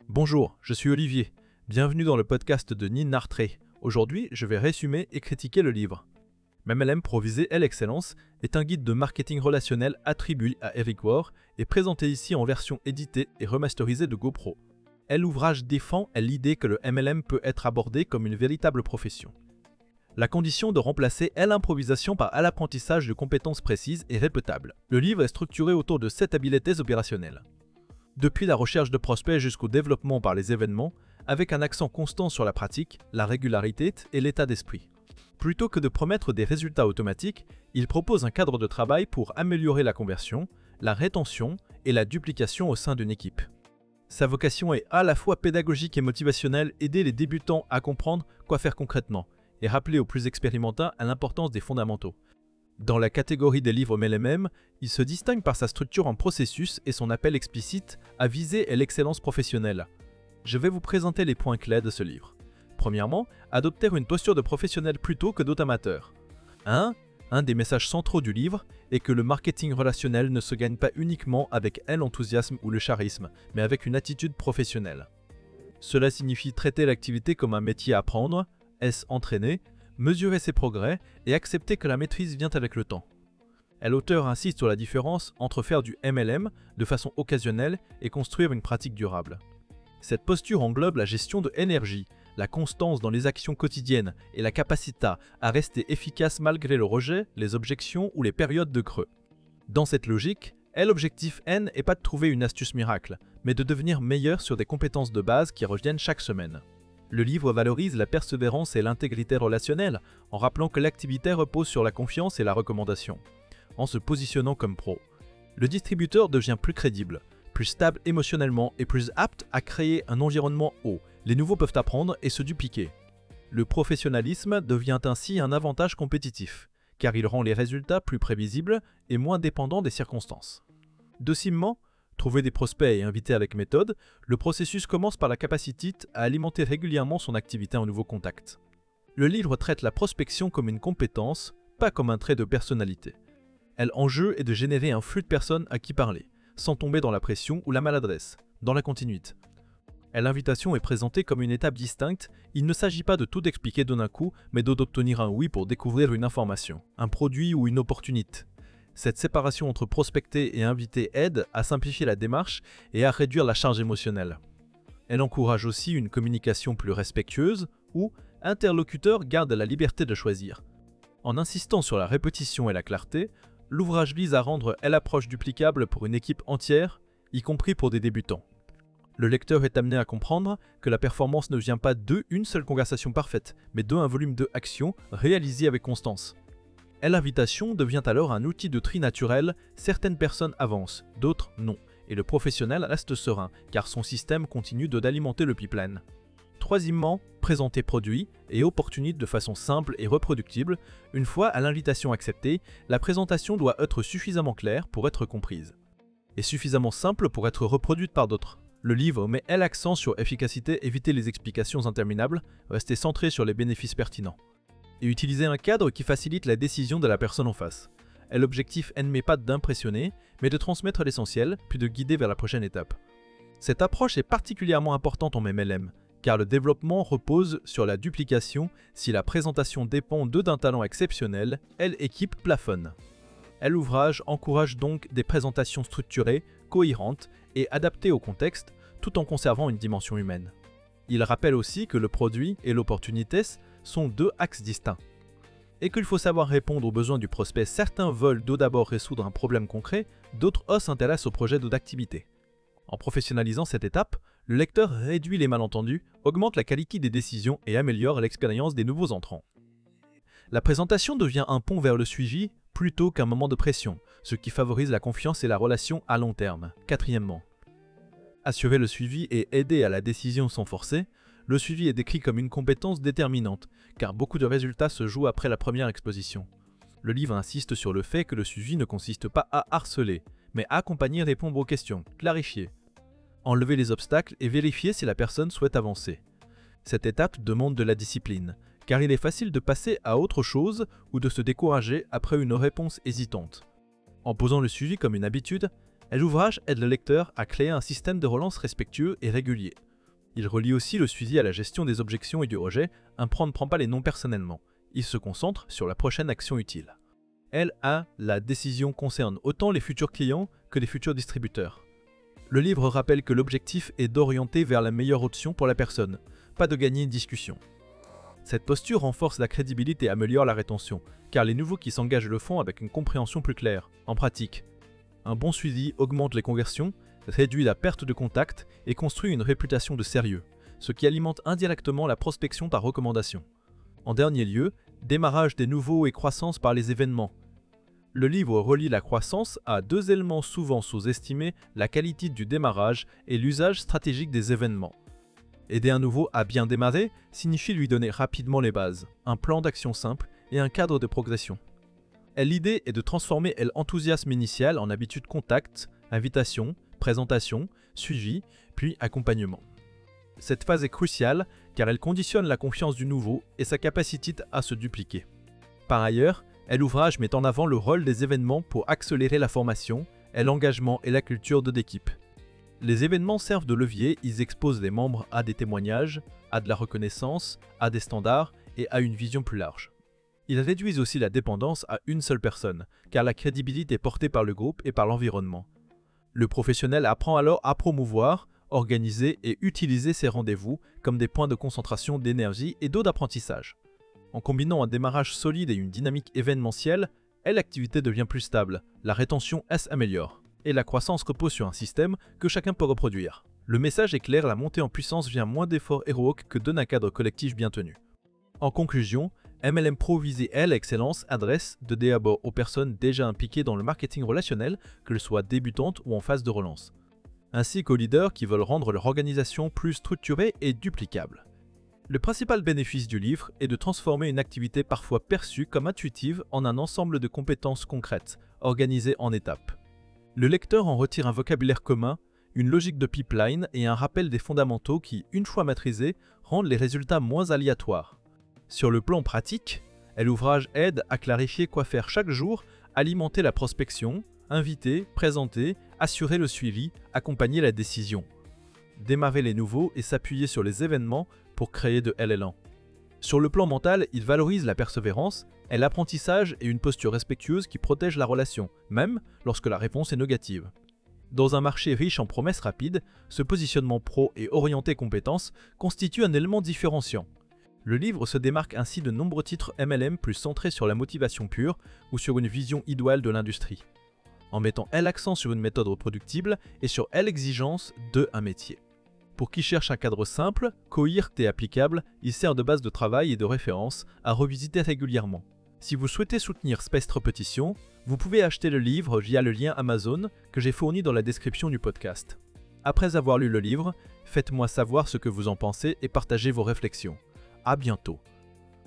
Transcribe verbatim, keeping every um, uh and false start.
Bonjour, je suis Olivier. Bienvenue dans le podcast de Nin Nartré. Aujourd'hui, je vais résumer et critiquer le livre. M L M pour viser l'excellence est un guide de marketing relationnel attribué à Eric Worre et présenté ici en version éditée et remasterisée de GoPro. L'ouvrage défend l'idée que le M L M peut être abordé comme une véritable profession. La condition de remplacer l'improvisation par l'apprentissage de compétences précises et répétables. Le livre est structuré autour de sept habiletés opérationnelles. Depuis la recherche de prospects jusqu'au développement par les événements, avec un accent constant sur la pratique, la régularité et l'état d'esprit. Plutôt que de promettre des résultats automatiques, il propose un cadre de travail pour améliorer la conversion, la rétention et la duplication au sein d'une équipe. Sa vocation est à la fois pédagogique et motivationnelle, aider les débutants à comprendre quoi faire concrètement et rappeler aux plus expérimentés à l'importance des fondamentaux. Dans la catégorie des livres M L M, il se distingue par sa structure en processus et son appel explicite à viser l'excellence professionnelle. Je vais vous présenter les points clés de ce livre. Premièrement, adopter une posture de professionnel plutôt que d'automateur. un. Un des messages centraux du livre est que le marketing relationnel ne se gagne pas uniquement avec l'enthousiasme ou le charisme, mais avec une attitude professionnelle. Cela signifie traiter l'activité comme un métier à apprendre, est-ce entraîner, mesurer ses progrès et accepter que la maîtrise vient avec le temps. L'auteur insiste sur la différence entre faire du M L M de façon occasionnelle et construire une pratique durable. Cette posture englobe la gestion de l'énergie, la constance dans les actions quotidiennes et la capacité à rester efficace malgré le rejet, les objections ou les périodes de creux. Dans cette logique, l'objectif N n'est pas de trouver une astuce miracle, mais de devenir meilleur sur des compétences de base qui reviennent chaque semaine. Le livre valorise la persévérance et l'intégrité relationnelle en rappelant que l'activité repose sur la confiance et la recommandation. En se positionnant comme pro, le distributeur devient plus crédible, plus stable émotionnellement et plus apte à créer un environnement haut. Les nouveaux peuvent apprendre et se dupliquer. Le professionnalisme devient ainsi un avantage compétitif, car il rend les résultats plus prévisibles et moins dépendants des circonstances. Deuxièmement, trouver des prospects et inviter avec méthode, le processus commence par la capacité à alimenter régulièrement son activité en nouveaux contacts. Le livre traite la prospection comme une compétence, pas comme un trait de personnalité. L'enjeu est de générer un flux de personnes à qui parler, sans tomber dans la pression ou la maladresse, dans la continuité. L'invitation est présentée comme une étape distincte, il ne s'agit pas de tout expliquer d'un coup, mais d'obtenir un oui pour découvrir une information, un produit ou une opportunité. Cette séparation entre prospecter et inviter aide à simplifier la démarche et à réduire la charge émotionnelle. Elle encourage aussi une communication plus respectueuse où l'interlocuteur garde la liberté de choisir. En insistant sur la répétition et la clarté, l'ouvrage vise à rendre l'approche duplicable pour une équipe entière, y compris pour des débutants. Le lecteur est amené à comprendre que la performance ne vient pas d'une seule conversation parfaite, mais d'un volume de actions réalisées avec constance. L'invitation devient alors un outil de tri naturel, certaines personnes avancent, d'autres non, et le professionnel reste serein, car son système continue de d'alimenter le pipeline. Troisièmement, présenter produits et opportunités de façon simple et reproductible. Une fois à l'invitation acceptée, la présentation doit être suffisamment claire pour être comprise, et suffisamment simple pour être reproduite par d'autres. Le livre met l'accent sur efficacité, éviter les explications interminables, rester centré sur les bénéfices pertinents. Et utiliser un cadre qui facilite la décision de la personne en face. L'objectif n'est pas d'impressionner, mais de transmettre l'essentiel, puis de guider vers la prochaine étape. Cette approche est particulièrement importante en M L M, car le développement repose sur la duplication. Si la présentation dépend de d'un talent exceptionnel, l'équipe plafonne. L'ouvrage encourage donc des présentations structurées, cohérentes et adaptées au contexte, tout en conservant une dimension humaine. Il rappelle aussi que le produit et l'opportunité sont deux axes distincts, et qu'il faut savoir répondre aux besoins du prospect. Certains veulent d'abord résoudre un problème concret, d'autres eux s'intéressent au projet d'activité. En professionnalisant cette étape, le lecteur réduit les malentendus, augmente la qualité des décisions et améliore l'expérience des nouveaux entrants. La présentation devient un pont vers le suivi plutôt qu'un moment de pression, ce qui favorise la confiance et la relation à long terme. Quatrièmement, assurer le suivi et aider à la décision sans forcer. Le suivi est décrit comme une compétence déterminante, car beaucoup de résultats se jouent après la première exposition. Le livre insiste sur le fait que le suivi ne consiste pas à harceler, mais à accompagner et répondre aux questions, clarifier, enlever les obstacles et vérifier si la personne souhaite avancer. Cette étape demande de la discipline, car il est facile de passer à autre chose ou de se décourager après une réponse hésitante. En posant le suivi comme une habitude, l'ouvrage aide le lecteur à créer un système de relance respectueux et régulier. Il relie aussi le suivi à la gestion des objections et du rejet. Un pro ne prend pas les noms personnellement. Il se concentre sur la prochaine action utile. L A. La décision concerne autant les futurs clients que les futurs distributeurs. Le livre rappelle que l'objectif est d'orienter vers la meilleure option pour la personne, pas de gagner une discussion. Cette posture renforce la crédibilité et améliore la rétention, car les nouveaux qui s'engagent le font avec une compréhension plus claire. En pratique, un bon suivi augmente les conversions, réduit la perte de contact et construit une réputation de sérieux, ce qui alimente indirectement la prospection par recommandation. En dernier lieu, démarrage des nouveaux et croissance par les événements. Le livre relie la croissance à deux éléments souvent sous-estimés, la qualité du démarrage et l'usage stratégique des événements. Aider un nouveau à bien démarrer signifie lui donner rapidement les bases, un plan d'action simple et un cadre de progression. L'idée est de transformer l'enthousiasme initial en habitude contact, invitation, présentation, suivi, puis accompagnement. Cette phase est cruciale car elle conditionne la confiance du nouveau et sa capacité à se dupliquer. Par ailleurs, l'ouvrage met en avant le rôle des événements pour accélérer la formation, l'engagement et la culture de l'équipe. Les événements servent de levier, ils exposent les membres à des témoignages, à de la reconnaissance, à des standards et à une vision plus large. Ils réduisent aussi la dépendance à une seule personne, car la crédibilité est portée par le groupe et par l'environnement. Le professionnel apprend alors à promouvoir, organiser et utiliser ces rendez-vous comme des points de concentration d'énergie et d'eau d'apprentissage. En combinant un démarrage solide et une dynamique événementielle, l'activité devient plus stable, la rétention s'améliore, et la croissance repose sur un système que chacun peut reproduire. Le message est clair, la montée en puissance vient moins d'efforts héroïques que d'un cadre collectif bien tenu. En conclusion, M L M Pro Visée l'excellence adresse de d'abord aux personnes déjà impliquées dans le marketing relationnel, qu'elles soient débutantes ou en phase de relance, ainsi qu'aux leaders qui veulent rendre leur organisation plus structurée et duplicable. Le principal bénéfice du livre est de transformer une activité parfois perçue comme intuitive en un ensemble de compétences concrètes, organisées en étapes. Le lecteur en retire un vocabulaire commun, une logique de pipeline et un rappel des fondamentaux qui, une fois maîtrisés, rendent les résultats moins aléatoires. Sur le plan pratique, l'ouvrage aide à clarifier quoi faire chaque jour, alimenter la prospection, inviter, présenter, assurer le suivi, accompagner la décision, démarrer les nouveaux et s'appuyer sur les événements pour créer de l'élan. Sur le plan mental, il valorise la persévérance, l'apprentissage et une posture respectueuse qui protège la relation, même lorsque la réponse est négative. Dans un marché riche en promesses rapides, ce positionnement pro et orienté compétences constitue un élément différenciant. Le livre se démarque ainsi de nombreux titres M L M plus centrés sur la motivation pure ou sur une vision idéale de l'industrie, en mettant l'accent sur une méthode reproductible et sur l'exigence de un métier. Pour qui cherche un cadre simple, cohérent et applicable, il sert de base de travail et de référence à revisiter régulièrement. Si vous souhaitez soutenir Space Repetition, vous pouvez acheter le livre via le lien Amazon que j'ai fourni dans la description du podcast. Après avoir lu le livre, faites-moi savoir ce que vous en pensez et partagez vos réflexions. À bientôt.